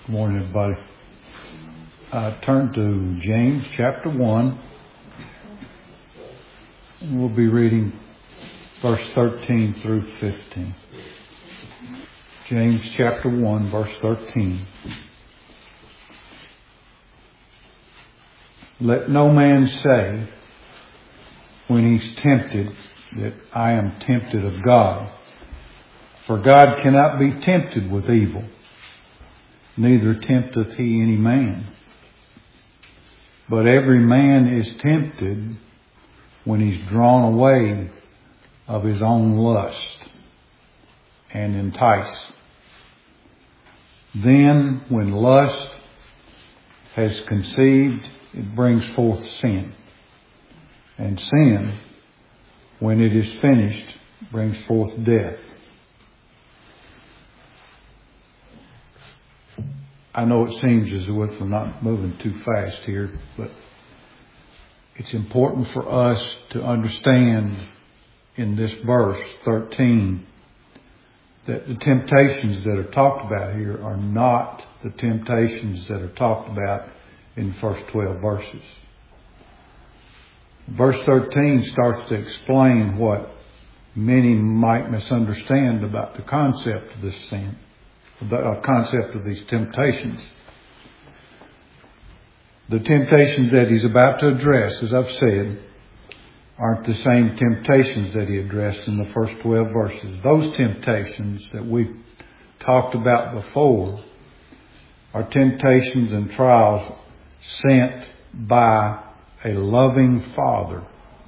Good morning, everybody. Turn to James chapter 1. And we'll be reading verse 13 through 15. James chapter 1, verse 13. Let no man say when he's tempted that I am tempted of God. For God cannot be tempted with evil, neither tempteth he any man. But every man is tempted when he's drawn away of his own lust and enticed. Then when lust has conceived, it brings forth sin. And sin, when it is finished, brings forth death. I know it seems as if we're not moving too fast here, but it's important for us to understand in this verse 13 that the temptations that are talked about here are not the temptations that are talked about in the first 12 verses. Verse 13 starts to explain what many might misunderstand about the concept of this sin. The concept of these temptations. The temptations that he's about to address, as I've said, aren't the same temptations that he addressed in the first 12 verses. Those temptations that we've talked about before are temptations and trials sent by a loving Father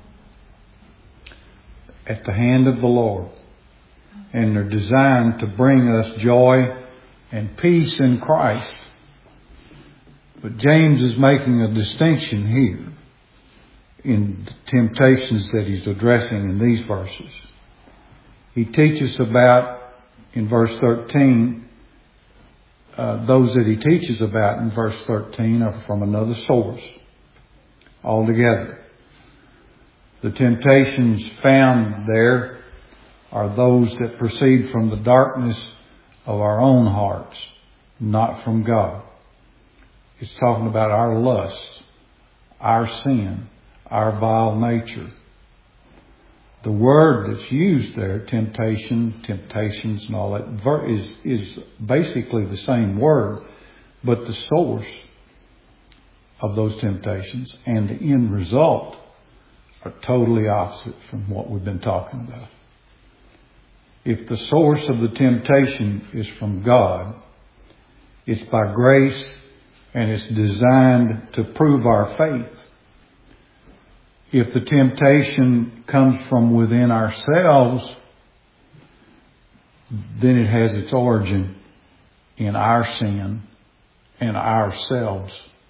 at the hand of the Lord. And they're designed to bring us joy and peace in Christ. But James is making a distinction here in the temptations that he's addressing in these verses. He teaches about, in verse 13, those that he teaches about in verse 13 are from another source altogether. The temptations found there are those that proceed from the darkness of our own hearts, not from God. It's talking about our lust, our sin, our vile nature. The word that's used there, temptation, temptations and all that, is basically the same word, but the source of those temptations and the end result are totally opposite from what we've been talking about. If the source of the temptation is from God, it's by grace and it's designed to prove our faith. If the temptation comes from within ourselves, then it has its origin in our sin and ourselves.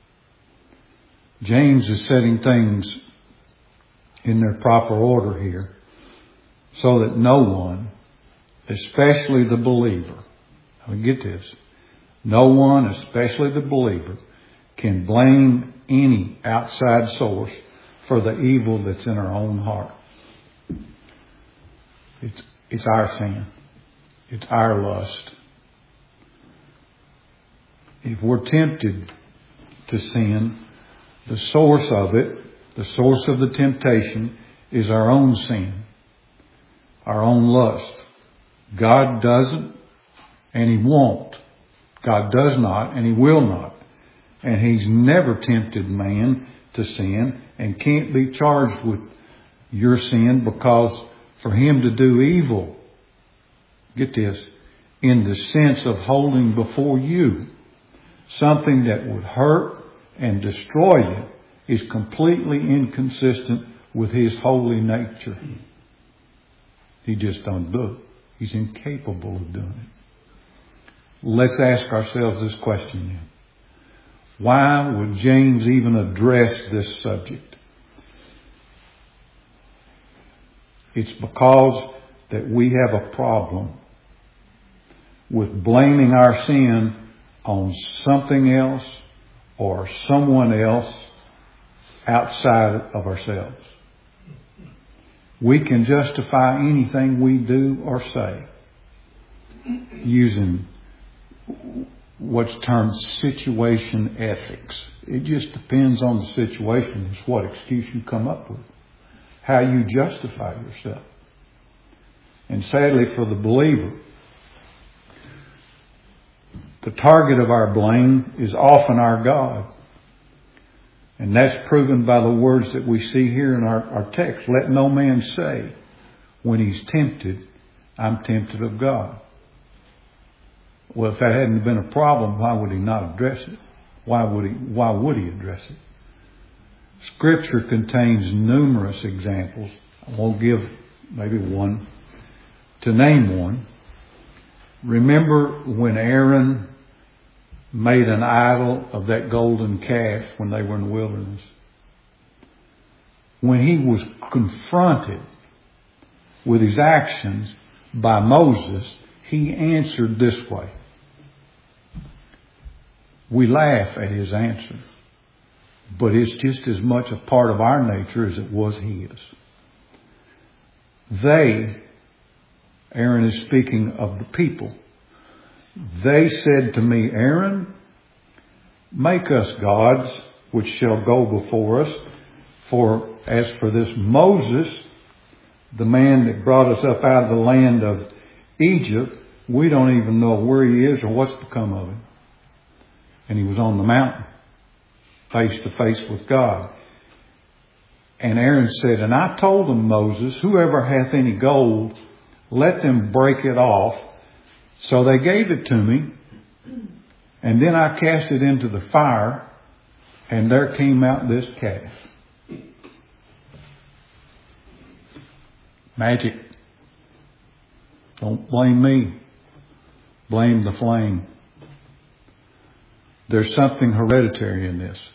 James is setting things in their proper order here so that no one, especially the believer, get this, no one, especially the believer, can blame any outside source for the evil that's in our own heart. It's our sin. It's our lust. If we're tempted to sin, the source of it, the source of the temptation, is our own sin, our own lust. God doesn't, and He won't. God does not, and He will not. And He's never tempted man to sin and can't be charged with your sin, because for Him to do evil, get this, in the sense of holding before you something that would hurt and destroy you, is completely inconsistent with His holy nature. He just don't do it. He's incapable of doing it. Let's ask ourselves this question then. Why would James even address this subject? It's because that we have a problem with blaming our sin on something else or someone else outside of ourselves. We can justify anything we do or say using what's termed situation ethics. It just depends on the situation as what excuse you come up with, how you justify yourself. And sadly for the believer, the target of our blame is often our God. And that's proven by the words that we see here in our text. Let no man say when he's tempted, I'm tempted of God. Well, if that hadn't been a problem, why would he not address it? Why would he address it? Scripture contains numerous examples. I won't give maybe one. To name one, remember when Aaron made an idol of that golden calf when they were in the wilderness? When he was confronted with his actions by Moses, he answered this way. We laugh at his answer, but it's just as much a part of our nature as it was his. Aaron is speaking of the people. They said to me, Aaron, make us gods which shall go before us. For as for this Moses, the man that brought us up out of the land of Egypt, we don't even know where he is or what's become of him. And he was on the mountain, face to face with God. And Aaron said, and I told them, Moses, whoever hath any gold, let them break it off. So they gave it to me. And then I cast it into the fire. And there came out this calf. Magic. Don't blame me. Blame the flame. There's something hereditary in this.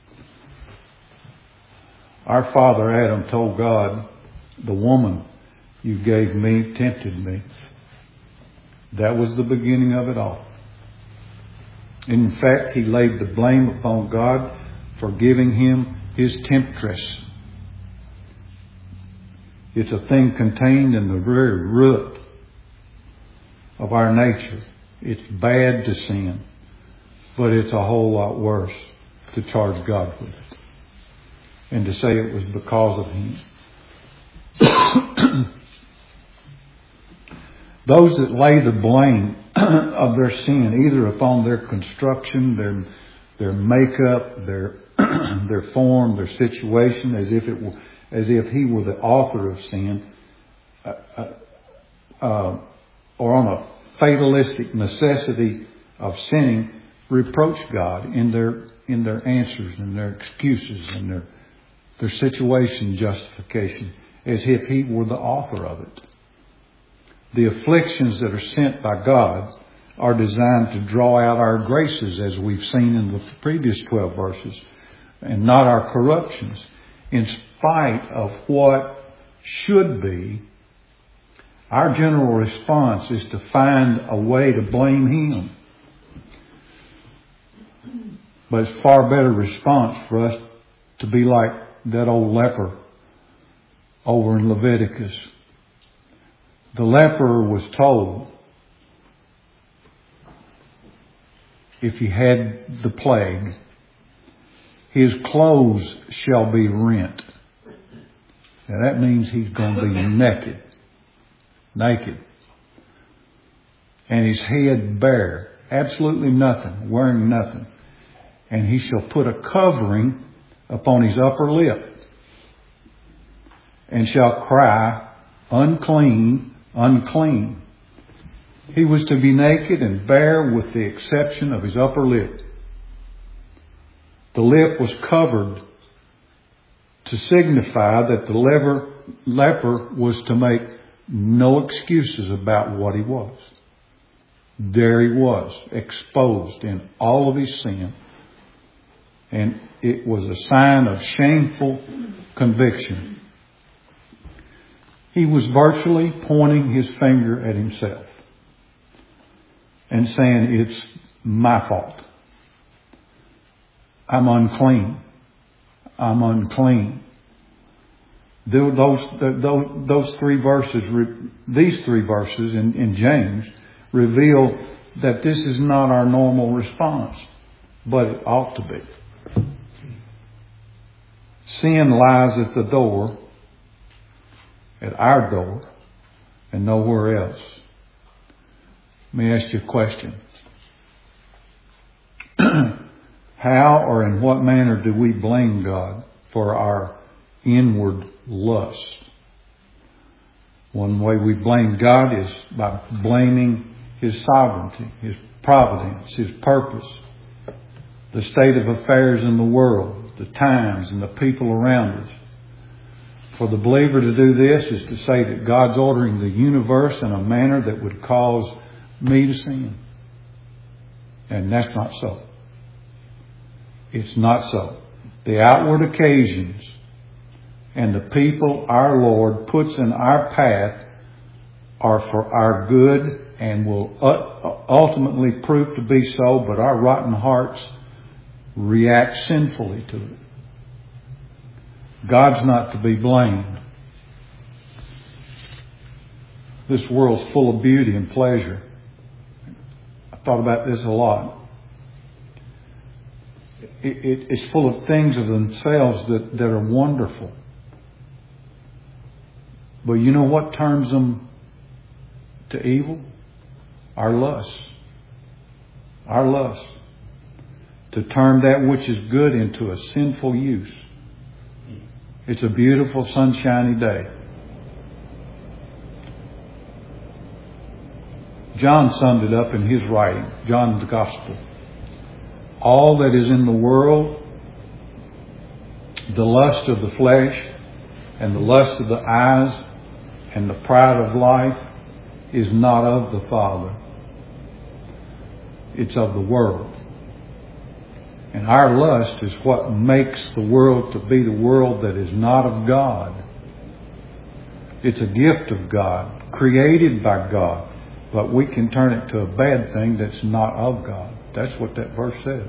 Our father Adam told God, the woman you gave me tempted me. That was the beginning of it all. In fact, he laid the blame upon God for giving him his temptress. It's a thing contained in the very root of our nature. It's bad to sin, but it's a whole lot worse to charge God with it and to say it was because of him. Those that lay the blame of their sin either upon their construction, their makeup, their form, their situation, as if he were the author of sin, or on a fatalistic necessity of sinning, reproach God in their answers and their excuses and their situation justification, as if he were the author of it. The afflictions that are sent by God are designed to draw out our graces, as we've seen in the previous 12 verses, and not our corruptions. In spite of what should be, our general response is to find a way to blame him. But it's far better response for us to be like that old leper over in Leviticus. The leper was told, if he had the plague, his clothes shall be rent. Now that means he's going to be naked. And his head bare, absolutely nothing, wearing nothing. And he shall put a covering upon his upper lip, and shall cry, unclean, unclean. He was to be naked and bare with the exception of his upper lip. The lip was covered to signify that the leper was to make no excuses about what he was. There he was, exposed in all of his sin. And it was a sign of shameful conviction. He was virtually pointing his finger at himself and saying, it's my fault. I'm unclean. I'm unclean. Those three verses, these three verses in James reveal that this is not our normal response, but it ought to be. Sin lies at the door, at our door, and nowhere else. Let me ask you a question. How or in what manner do we blame God for our inward lust? One way we blame God is by blaming His sovereignty, His providence, His purpose, the state of affairs in the world, the times and the people around us. For the believer to do this is to say that God's ordering the universe in a manner that would cause me to sin. And that's not so. It's not so. The outward occasions and the people our Lord puts in our path are for our good and will ultimately prove to be so, but our rotten hearts react sinfully to it. God's not to be blamed. This world's full of beauty and pleasure. I thought about this a lot. It's full of things of themselves that are wonderful. But you know what turns them to evil? Our lust. Our lust. To turn that which is good into a sinful use. It's a beautiful sunshiny day. John summed it up in his writing, John's Gospel. All that is in the world, the lust of the flesh and the lust of the eyes and the pride of life is not of the Father. It's of the world. And our lust is what makes the world to be the world that is not of God. It's a gift of God, created by God, but we can turn it to a bad thing that's not of God. That's what that verse says.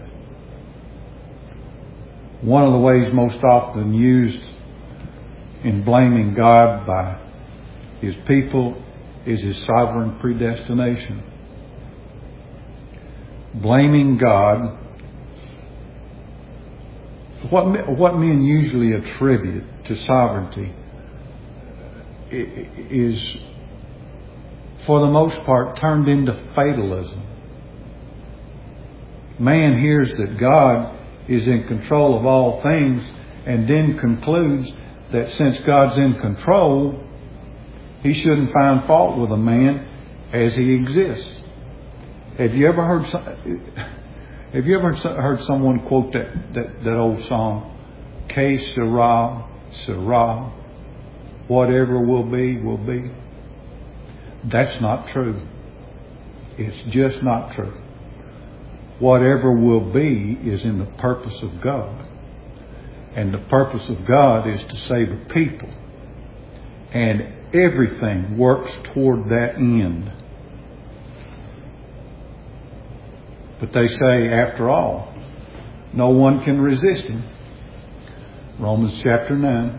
One of the ways most often used in blaming God by His people is His sovereign predestination. Blaming God. What men usually attribute to sovereignty is, for the most part, turned into fatalism. Man hears that God is in control of all things and then concludes that since God's in control, He shouldn't find fault with a man as he exists. Have you ever heard someone quote that old song, Que sera, sera, whatever will be, will be? That's not true. It's just not true. Whatever will be is in the purpose of God. And the purpose of God is to save a people. And everything works toward that end. But they say, after all, no one can resist Him. Romans chapter 9.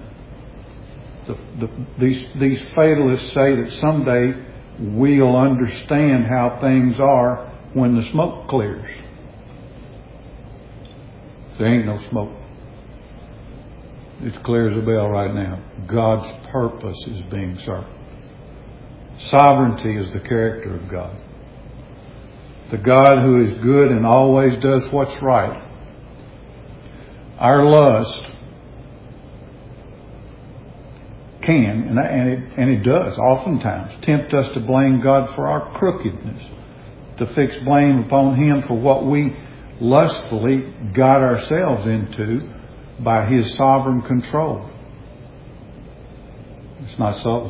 These fatalists say that someday we'll understand how things are when the smoke clears. There ain't no smoke. It's clear as a bell right now. God's purpose is being served. Sovereignty is the character of God. The God who is good and always does what's right. Our lust can, and it does oftentimes, tempt us to blame God for our crookedness, to fix blame upon Him for what we lustfully got ourselves into by His sovereign control. It's not so.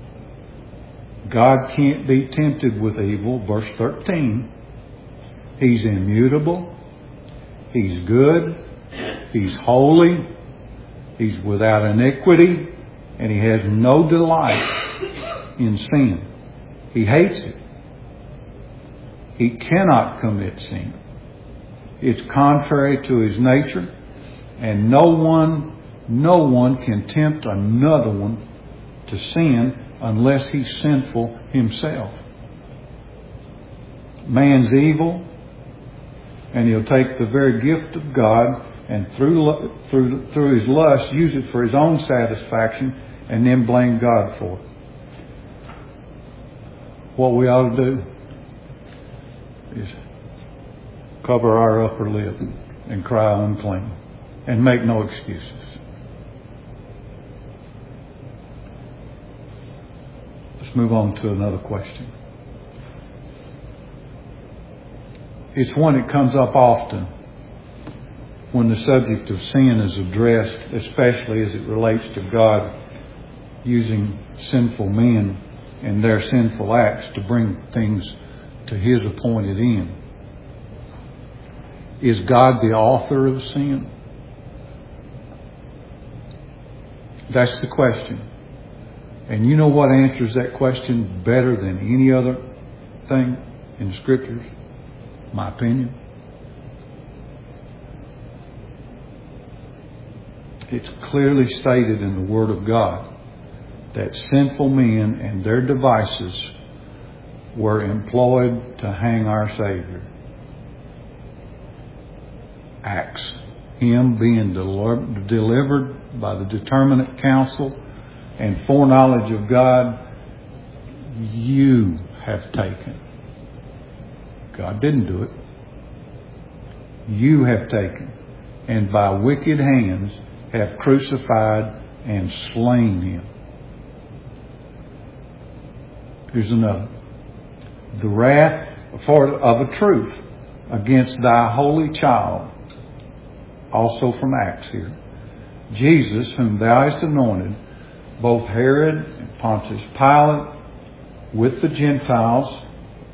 God can't be tempted with evil. Verse 13. He's immutable. He's good. He's holy. He's without iniquity. And He has no delight in sin. He hates it. He cannot commit sin. It's contrary to His nature. And no one can tempt another one to sin unless he's sinful himself. man's evil, and he'll take the very gift of God and through his lust use it for his own satisfaction and then blame God for it. What we ought to do is cover our upper lip and cry unclean and make no excuses. Let's move on to another question. It's one that comes up often when the subject of sin is addressed, especially as it relates to God using sinful men and their sinful acts to bring things to His appointed end. Is God the author of sin? That's the question. And you know what answers that question better than any other thing in the Scriptures? My opinion. It's clearly stated in the Word of God that sinful men and their devices were employed to hang our Savior. Acts. Him being delivered by the determinate counsel and foreknowledge of God, you have taken. God didn't do it. You have taken, and by wicked hands have crucified and slain Him. Here's another. The wrath of a truth against thy holy child, also from Acts here. Jesus, whom thou hast anointed, both Herod and Pontius Pilate, with the Gentiles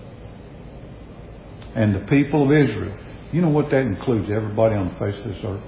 and the people of Israel. You know what that includes? Everybody on the face of this earth.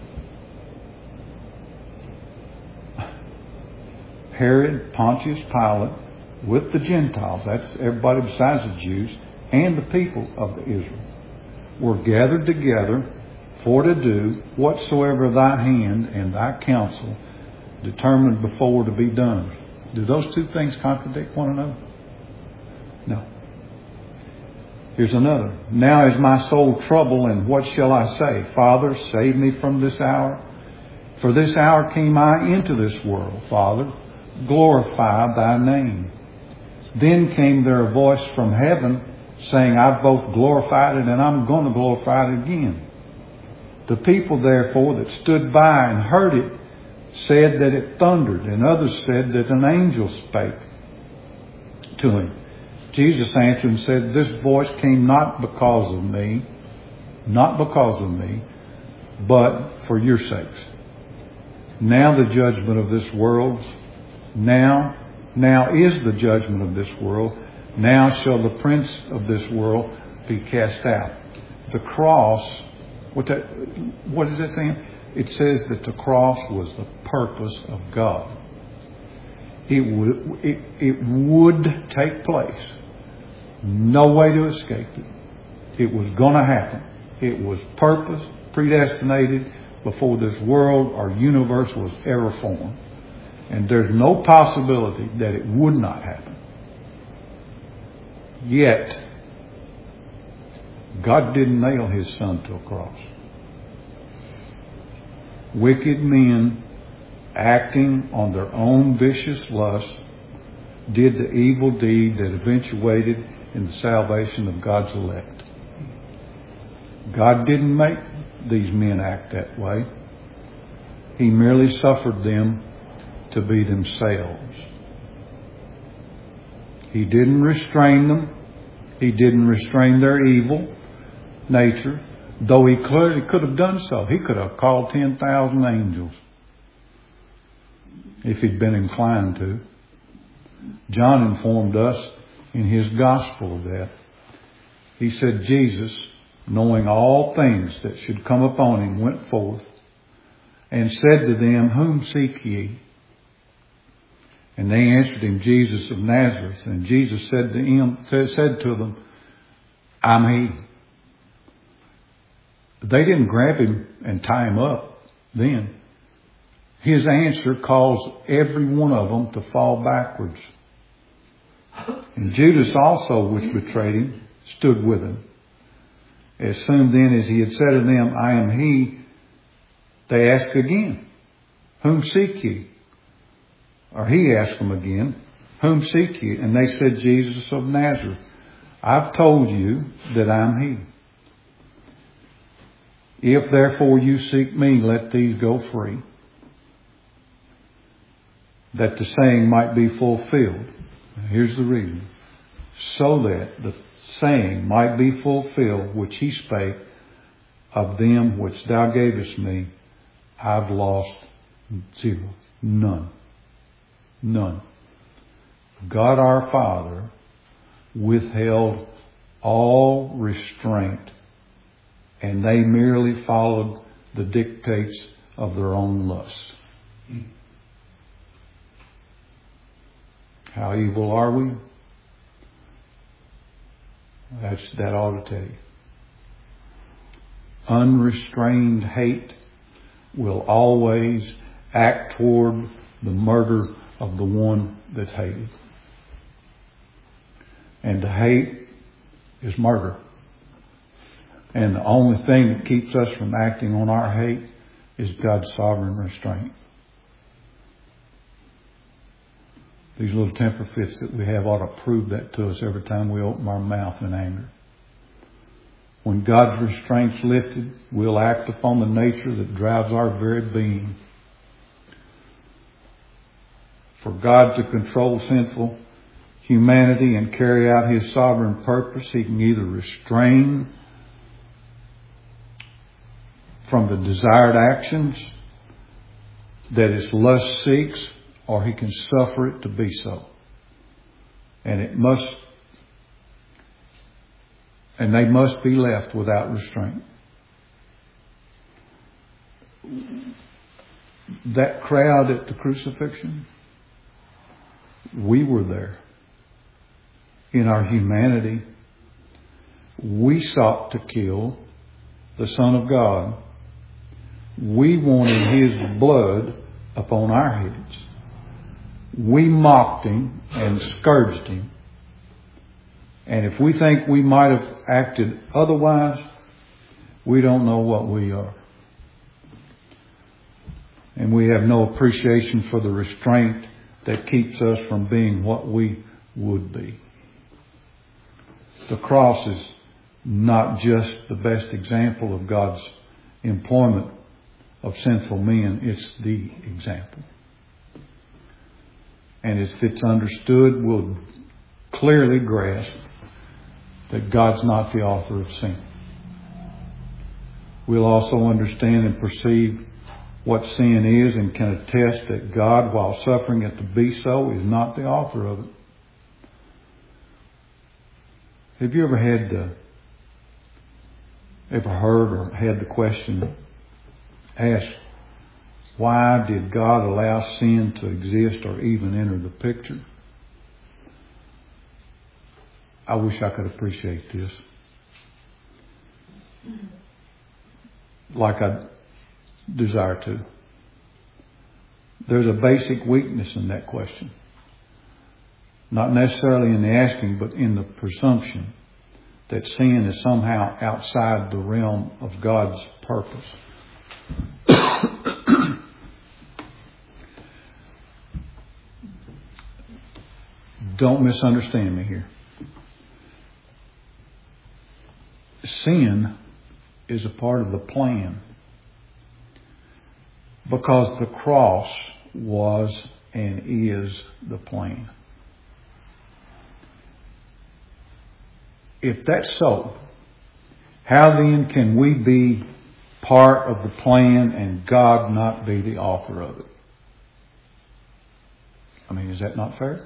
Herod, Pontius Pilate, with the Gentiles, that's everybody besides the Jews, and the people of Israel, were gathered together for to do whatsoever thy hand and thy counsel determined before to be done. Do those two things contradict one another? No. Here's another. Now is my soul troubled, and what shall I say? Father, save me from this hour. For this hour came I into this world. Father, glorify thy name. Then came there a voice from heaven saying, I've both glorified it and I'm going to glorify it again. The people therefore that stood by and heard it said that it thundered, and others said that an angel spake to him. Jesus answered and said, this voice came not because of me, but for your sakes. Now the judgment of this world, now is the judgment of this world. Now shall the prince of this world be cast out. The cross, what is that saying? It says that the cross was the purpose of God. It would take place. No way to escape it. It was going to happen. It was purpose, predestinated before this world or universe was ever formed. And there's no possibility that it would not happen. Yet, God didn't nail His Son to a cross. Wicked men, acting on their own vicious lust, did the evil deed that eventuated in the salvation of God's elect. God didn't make these men act that way. He merely suffered them to be themselves. He didn't restrain them. He didn't restrain their evil nature, though He clearly could have done so. He could have called 10,000 angels if He'd been inclined to. John informed us in his gospel of that. He said, Jesus, knowing all things that should come upon Him, went forth and said to them, whom seek ye? And they answered Him, Jesus of Nazareth. And Jesus said to them, I'm He. They didn't grab Him and tie Him up then. His answer caused every one of them to fall backwards. And Judas also, which betrayed Him, stood with Him. As soon then as he had said to them, I am he, they asked again, whom seek ye? Or he asked them again, whom seek ye? And they said, Jesus of Nazareth. I've told you that I'm he. If therefore you seek me, let these go free, that the saying might be fulfilled. Here's the reason. So that the saying might be fulfilled, which he spake, of them which thou gavest me, I've lost zero. None. None. God our Father withheld all restraint, and they merely followed the dictates of their own lust. How evil are we? That ought to tell you. Unrestrained hate will always act toward the murder of the one that's hated. And to hate is murder. And the only thing that keeps us from acting on our hate is God's sovereign restraint. These little temper fits that we have ought to prove that to us every time we open our mouth in anger. When God's restraint's lifted, we'll act upon the nature that drives our very being. For God to control sinful humanity and carry out His sovereign purpose, He can either restrain from the desired actions that His lust seeks, or He can suffer it to be so. And they must be left without restraint. That crowd at the crucifixion, we were there. In our humanity, we sought to kill the Son of God. We wanted His blood upon our heads. We mocked Him and scourged Him. And if we think we might have acted otherwise, we don't know what we are. And we have no appreciation for the restraint that keeps us from being what we would be. The cross is not just the best example of God's employment of sinful men, it's the example. And if it's understood, we'll clearly grasp that God's not the author of sin. We'll also understand and perceive what sin is and can attest that God, while suffering it to be so, is not the author of it. Have you ever heard or had the question asked, why did God allow sin to exist or even enter the picture? I wish I could appreciate this like I desire to. There's a basic weakness in that question. Not necessarily in the asking, but in the presumption that sin is somehow outside the realm of God's purpose. Don't misunderstand me here. Sin is a part of the plan because the cross was and is the plan. If that's so, how then can we be part of the plan and God not be the author of it? I mean, is that not fair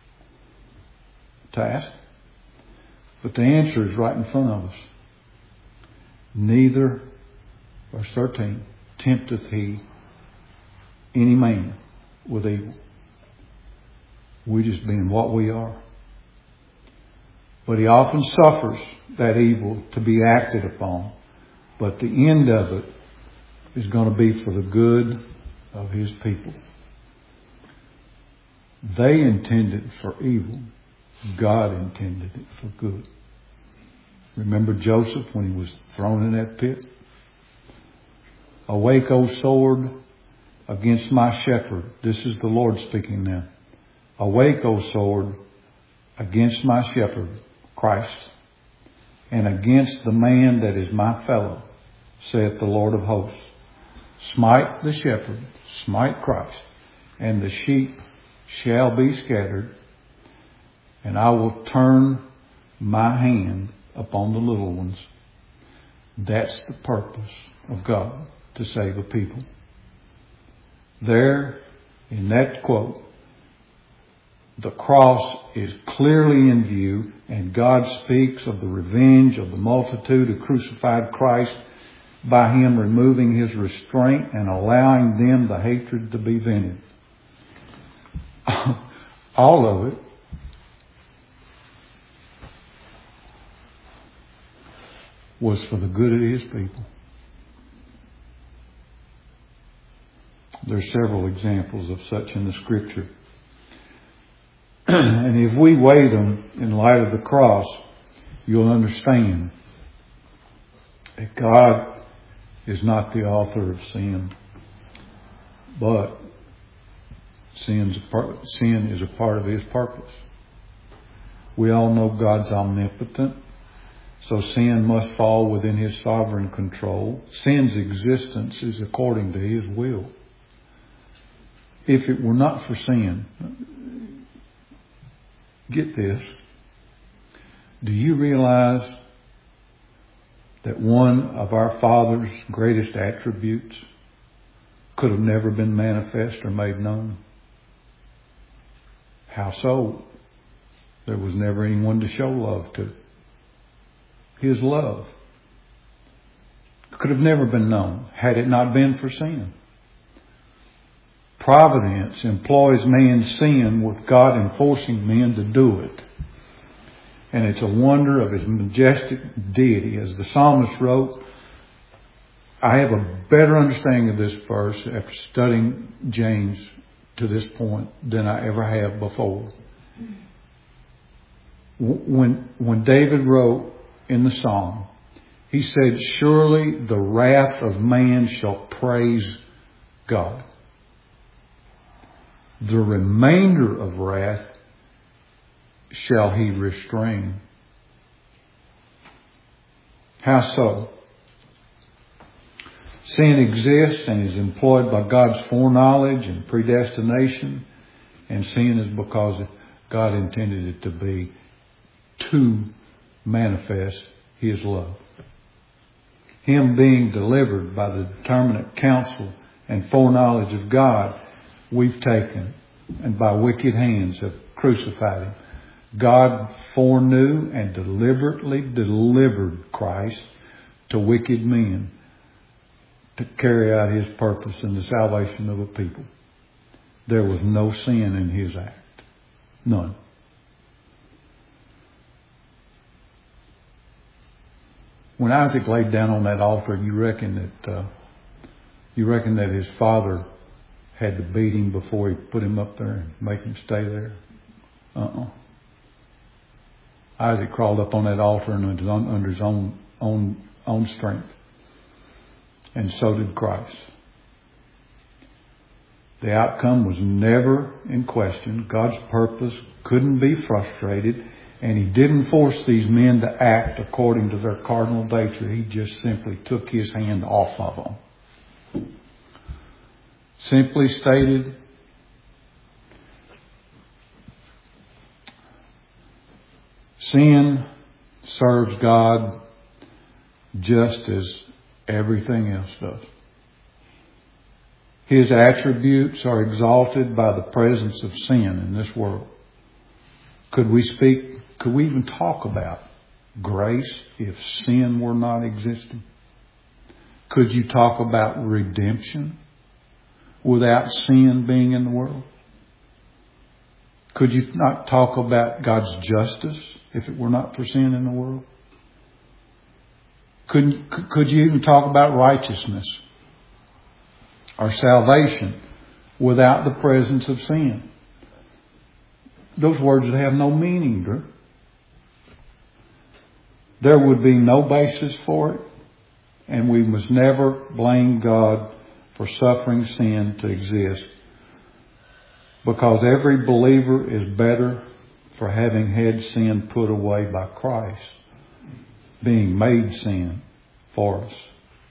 to ask? But the answer is right in front of us. Neither, verse 13, tempteth he any man with evil. We just being what we are. But he often suffers that evil to be acted upon. But the end of it is going to be for the good of His people. They intended it for evil. God intended it for good. Remember Joseph when he was thrown in that pit? Awake, O sword, against my shepherd. This is the Lord speaking now. Awake, O sword, against my shepherd, Christ, and against the man that is my fellow, saith the Lord of hosts. Smite the shepherd, smite Christ, and the sheep shall be scattered, and I will turn my hand upon the little ones. That's the purpose of God, to save a people. There, in that quote, the cross is clearly in view, and God speaks of the revenge of the multitude who crucified Christ by Him removing His restraint and allowing them the hatred to be vented. All of it was for the good of His people. There are several examples of such in the Scripture. And if we weigh them in light of the cross, you'll understand that God is not the author of sin, but sin is a part of His purpose. We all know God's omnipotent, so sin must fall within His sovereign control. Sin's existence is according to His will. If it were not for sin, get this, do you realize that one of our Father's greatest attributes could have never been manifest or made known? How so? There was never anyone to show love to. His love could have never been known had it not been for sin. Providence employs man's sin with God enforcing men to do it. And it's a wonder of His majestic deity. As the psalmist wrote, I have a better understanding of this verse after studying James to this point than I ever have before. When David wrote in the psalm, he said, surely the wrath of man shall praise God. The remainder of wrath shall He restrain. How so? Sin exists and is employed by God's foreknowledge and predestination, and sin is because God intended it to be to manifest His love. Him being delivered by the determinate counsel and foreknowledge of God, we've taken and by wicked hands have crucified Him. God foreknew and deliberately delivered Christ to wicked men to carry out His purpose in the salvation of a people. There was no sin in His act. None. When Isaac laid down on that altar, you reckon that his father had to beat him before he put him up there and make him stay there? Isaac crawled up on that altar under his own strength. And so did Christ. The outcome was never in question. God's purpose couldn't be frustrated. And He didn't force these men to act according to their cardinal nature. He just simply took His hand off of them. Simply stated, sin serves God just as everything else does. His attributes are exalted by the presence of sin in this world. Could we even talk about grace if sin were not existing? Could you talk about redemption without sin being in the world? Could you not talk about God's justice if it were not for sin in the world? Could you even talk about righteousness or salvation without the presence of sin? Those words have no meaning, Drew. there would be no basis for it, and we must never blame God for suffering sin to exist, because every believer is better for having had sin put away by Christ, being made sin for us.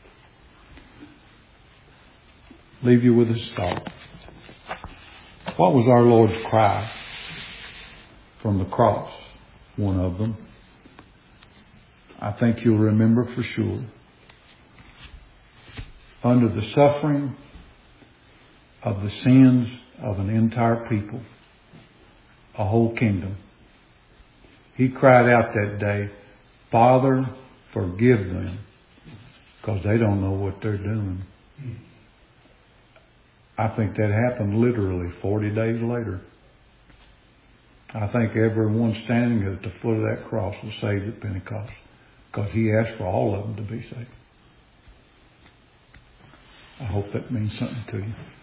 Leave you with this thought. What was our Lord's cry from the cross? One of them, I think you'll remember for sure. Under the suffering of the sins of an entire people, a whole kingdom, He cried out that day, Father, forgive them, because they don't know what they're doing. I think that happened literally 40 days later. I think everyone standing at the foot of that cross was saved at Pentecost, because He asked for all of them to be saved. I hope that means something to you.